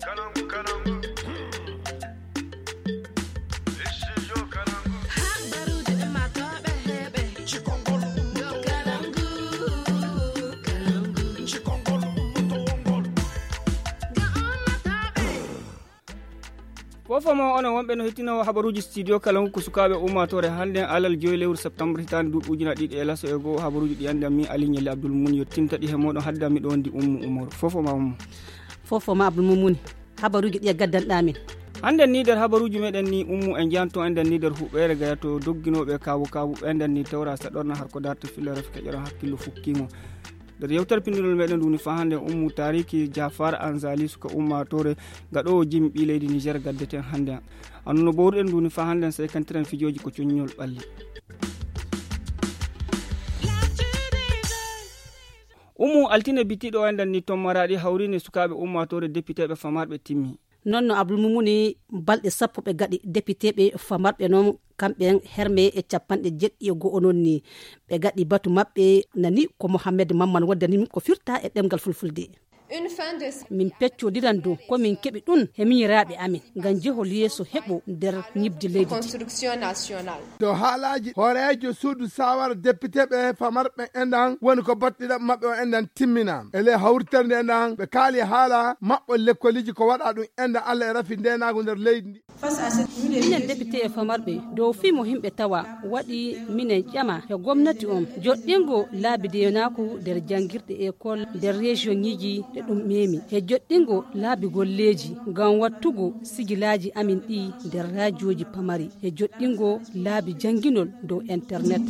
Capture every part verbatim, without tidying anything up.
Fofoma ona wonɓe no hettino habaruji studio Kalangu ko sukaɓe ummatore hande alal joyi lewru septembre hitande duuɓi ujuna ɗiɗi e laso e goo habaruji ɗi andi mi Alignel Abdoul Mouni yettinta ɗi he moɗon haddami ɗo ndi ummu umor fofoma ummu fofoma Abdoul Mouni habaruji ɗi gaddanɗa min hande ni nder habaruji meɗen ni ummu en janto enden ni nder huɓɓere gaya to dogginoɓe kawu kawu ɓenden ni tawra saɗorna har ko darta fille ref keƴoran hakkillo fukkimo nder yewtere pindinol meɗen duni fa hande ummu tariki Jafar Anzali suka ummatore gaɗo jimi ɓi leydi Niger gaddeten hande anno bowruɗen duni fa hande say kantiran fijoji ko coññol ɓalli ummu altine bitiɗo enden ni tommaraɗi hawrine sukaɓe ummatore député ɓe famarɓe timmi non no Abdoul Mouni balɗe sappo ɓe gaɗi député ɓe famarɓe noon kamɓe herme e capanɗe jeɗɗi e go'o noon ni ɓe gaɗi batu maɓɓe nani ko Mohamed Mamman waddani ko firta e ɗemgal fulfulde min peccodiran dow komin keɓi ɗum he miñiraɓe amin ngam jehol yeeso heɓo nder ñibde leydi construction nationale to haalaji horejo suudu sawara député ɓe famarɓe enɗan woni ko battiɗa mabɓe o enɗan timminama ele hawriterde enɗan ɓe kaali haala mabɓo lekkoliji ko waɗa ɗum enɗan Allah e rafi ndenago nder leydi ndi minen député e famarɓe dow fimo himɓe tawa waɗi minen ƴama he gomnati on joɗɗingo laabi denaku nder janguirɗe école nder région ñiji ɗe ɗum memi he joɗɗingo laabi golleji ngam wattugo sigilaji amin ɗi nder radioji pamari he joɗɗingo laabi janginol dow internet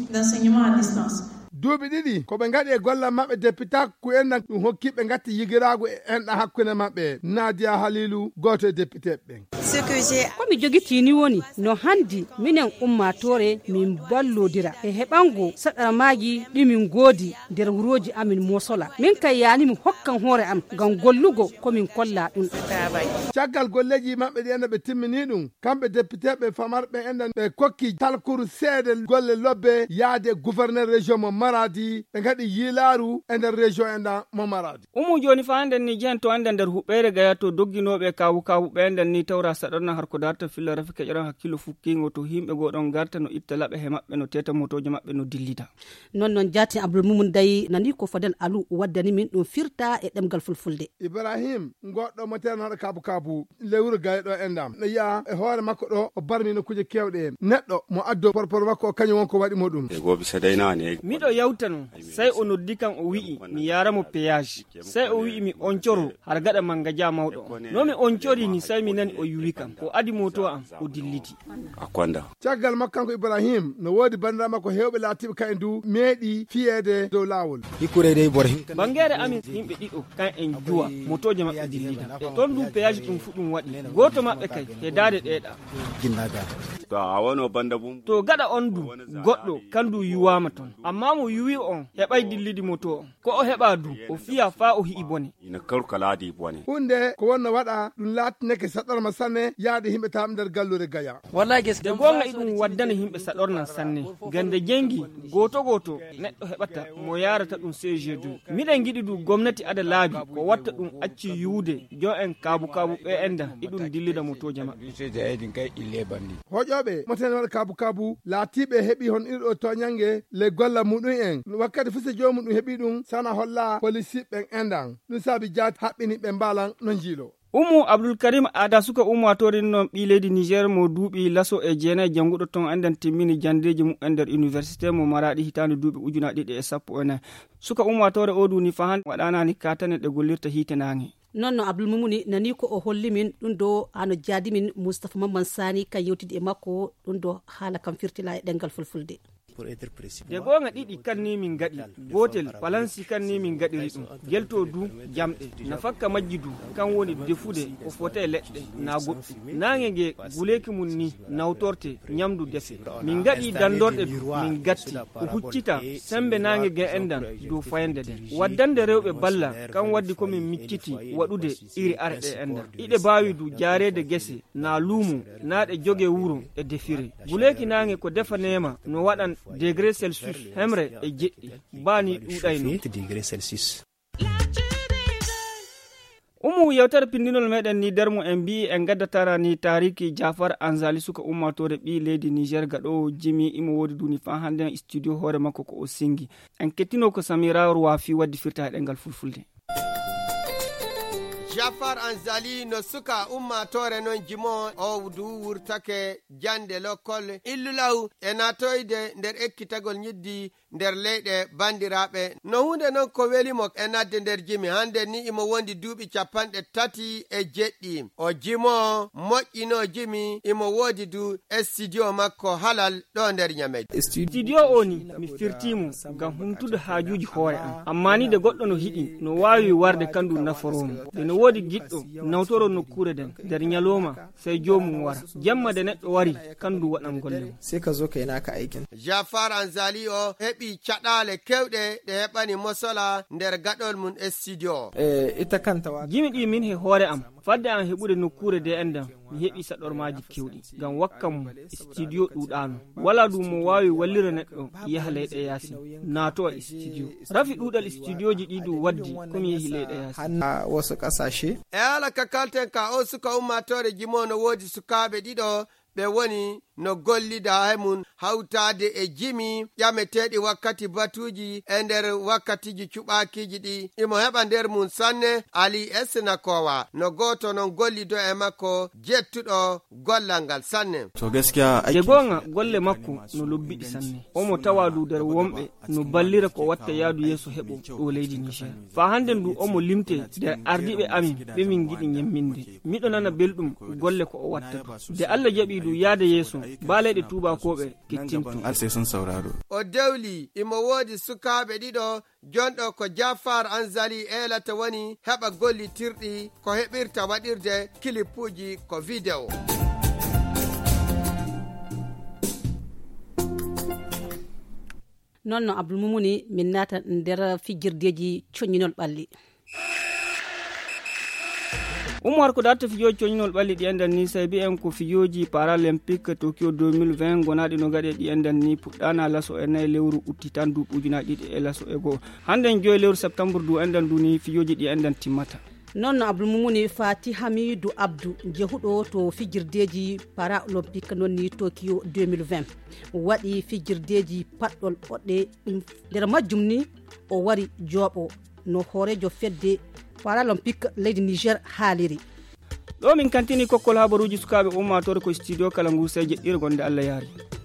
duuɓi ɗiɗi koɓe gaɗi e gollal maɓɓe député ku enɗan ɗum hokki ɓe gatti yigirago e enɗan hakkude maɓɓe Nadia Halilou goto e député ɓen komi jogitini woni no handi minen ummatore min ballodira e heɓango saɗarmaji ɗimin goodi nder wuroji amin mosola min kay yani mi hokkan hoore am ngam gollugo komin kolla ɗum caggal golleji maɓɓe ɗi enɗan ɓe timmini ɗum kamɓe député ɓe famarɓe enɗan ɓe kokki talkuru seede golle lobbe yaade gouverneur région mo Maradi ɓe gaɗi yilaru e nder région enɗan mo Maradi ummu joni fa handen ni jehen to anden nder huɓɓere gaya to dogginoɓe kawu kawu ɓe enden ni tawra saɗorna har ko darta filla rafi keƴoran hakkillo fukkingo to yimɓe goɗon garta no itta laɓe he maɓɓe no teta motoje maɓɓe no dillita non noon jati Abdoul Mouni dayi nani ko Fadel Alou waddani min ɗum firta e ɗemgal fulfulde Ibrahim goɗɗo mo ternoɗo kabu kabu lewru gaye ɗo endam ne yiya e hoore makko ɗo o barmi no kuje kewɗe neɗɗo mo addo porpor makko o kañum wonko waɗimo ɗum e goɓe sedaynani miɗo yawta no sey o noddi kan o wi'i mi yaramo péage sey o wi'i mi oncoro har gaɗa mangaja mawɗo nomi oncori ni sey mi nani o yuwi kam o adi moto am o dilliti akonda caggal makko kanko Ibrahim no woodi bandira makko hewɓe laatiɓe kay ndu meeɗi fiyede dow lawol hikurede Ibrahim bangere amin yimɓe ɗiɗo kan en juwa motoje maɓɓe dillita e toon du péage ɗum fu ɗum waɗi goto maɓɓe kay he dade ɗeɗa to a wono banda bum to gaɗa on du goɗɗo kandu yuwama toon amma mo yuwi on heɓay dillidi moto on ko o heɓa du o fiya fa o hi'i bone ina karkaladi bone hunde ko wonno waɗa ɗum laatineke saɗorma sanne yaade himɓe tam nder gallure gaya wallahi de gonga iɗum waddana himɓe saɗornan sanne gande jengi goto goto neɗɗo heɓata mo yarata ɗum C G deux miɗen giɗi du gomnati ada laabi ko watta ɗum acci yuude jo en kabu kabu ɓe enda iɗum dillida motoje maɓɓe hoƴoɓe moten waɗa kabu kabu laatiɓe heeɓi hon irɗo toñange le golla muɗum en wakkati fu so jomum ɗum heeɓi ɗum sana holla policiɓe ɓen endan ɗum saabi jaati haɓɓini ɓe mbalan no jiilo Umu Abdul Karim ada suka ummatori non ɓi leydi Niger mo duuɓi laso e jeenayi janguɗo ton enden timmini jandeji mum ender université mo Maradi hitande duuɓi ujuna ɗiɗi e sappo e nayi suka ummatore o duni fa han waɗanani katane ɗe gollirta hiite nange non no Abdoul Mouni nani ko o holli min ɗum do hano jaadi min Moustapha Mamman Sani kan yewtide e makko ɗum do haala kam firtila e ɗengal fulfulde de gonga ɗiɗi kan ni min gaɗi gotel palansi kan ni min gaɗiri ɗum gelto du jamɗe na fakka majji du kan woni defude ko fote leɗɗe na goɗɗi nange ge guleki mum ni nawtorte ñamdu defe min gaɗi dandorɗe du min gatti ko huccita sembe nange ge endan dow fayande den waddande rewɓe balla kan waddi komin micciti waɗude iri are ɗe endan iɗe bawi du jarede gese na luumu na ɗe joge wuro e defire guleki nange ko defanema no waɗan degré celsius hemre e jeɗɗi bani ɗuɗayno degré celsius Umu umu yewtere pindinol meɗen ni dermo en mbi en gaddatara ni tariki Jafar Anzali suka ummatore ɓi leydi Niger gaɗo jimi imo wodi duni fa hande studio hoore makko ko o singi en kettino ko Samira Ruwafi waddi firta ɗengal fulfulde. Jafar Anzali no suka ummatore non jimo o du wurtake jande lokol illulaw e natoyde nder ekkitagol nyiddi nder leyɗe bandiraɓe no hunde non ko welimo e nadde nder jimi hande ni imo wondi duuɓi capanɗe tati e jeɗɗi o jimo moƴƴino jimi imo woodi du e studio makko halal ɗo nder Ñameje. Studio o ni mi firtimo ngam humtude haajuji hoore am amma ni de goɗɗo no hiɗi no wawi warde kandu naforomo de no woodi giɗɗo nawtoro nokkure den nder ñaloma sey jomum wara jemma de neɗɗo wari kandu waɗan golle sai ka zo kai naka aikin. Jafar Anzali o heɓi caɗale kewɗe ɗe heɓani mosola nder gaɗol mun e studio. Eh, ita kanta wa jimi ɗi min he hoore am fadde an heɓude nokkure de endam mi heɓi saɗormaji kewɗi ngam wakkam studio ɗuɗano wala ɗum mo wawi wallira neɗɗo yaha leyɗe yaasi naato e studio rafi ɗuɗal studioji ɗi du waddi komi yehi leyɗe yaasi a wasu ƙasashe. E ala ka kalten ka o suka ummatore jimo no woodi sukaɓe ɗiɗo ɓe woni no gollida he mun hawtade e jimi ƴameteɗi wakkati batuji e nder wakkatiji cuɓakiji ɗi imo heɓa nder mun sanne Ali Esna Kowa no goto non gollido e makko jettuɗo gollal ngal sanne. To gaskiya je gonga golle makko no lobbiɗi sanne omo tawa du nder womɓe no ballira ko watta yaadu yeeso heɓo ɗo leydi Niger fa hande ndu omo limte nder ardiɓe amin ɓe min giɗi ñemminde miɗo nana belɗum golle ko o watta de Allah jaɓi du yaade yeeso baleyɗe tubakoɓe kettintu sai sun sauraro. O dewli imo woodi sukaɓe ɗiɗo jonɗo ko Jafar Anzali elata woni heɓa gollitirɗi ko heɓirta waɗirde kilipuji ko video. non no Abdulmumuni min nata nder fijirdeji coñinol ɓalli. Umar ko darta fijoji coñinol ɓalli ɗi endan ni sai bi en ko fijoji paralympique Tokyo deux mille vingt gonaɗi no gaɗe ɗi endan ni puɗɗana laso e nayi lewru utti tan du ujunaji ɗiɗi e laso e goho hande joyi lewru septembre du endan du ni fijoji ɗi endan timmata. non no Abdulmumuni Fati Hamidou Abdou jehuɗo to fijirdeji paralympique non ni Tokyo deux mille vingt waɗi fijirdeji paɗɗol ɓoɗɗe nder majjum ni o wari jooɓo no hoorejo fedde paralympique leydi Niger haaliri ɗo min kantini kokkol habaruji sukaɓe ummatore ko studio kala ngu sey jeɗɗire gonde Allah yaari.